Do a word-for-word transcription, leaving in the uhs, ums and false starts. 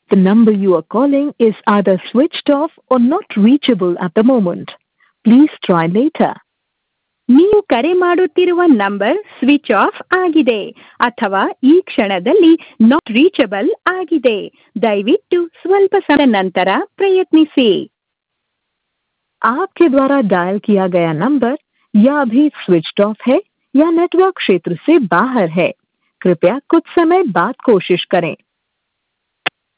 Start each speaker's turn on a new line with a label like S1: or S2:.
S1: The number you are calling is either switched off or not reachable at the moment. Please try later.
S2: ನೀವು ಕರೆ ಮಾಡುತ್ತಿರುವ number switch off ಆಗಿದೆ ಅಥವಾ ಈ ಕ್ಷಣದಲ್ಲಿ ನಾಟ್ ರೀಚಬಲ್ ಆಗಿದೆ. ದಯವಿಟ್ಟು ಸ್ವಲ್ಪ ಸಮಯದ ನಂತರ ಪ್ರಯತ್ನಿಸಿ.
S1: आपके द्वारा डायल किया गया नंबर या अभी स्विच्ड ऑफ है या नेटवर्क क्षेत्र से बाहर है. कृपया कुछ समय बाद कोशिश करें.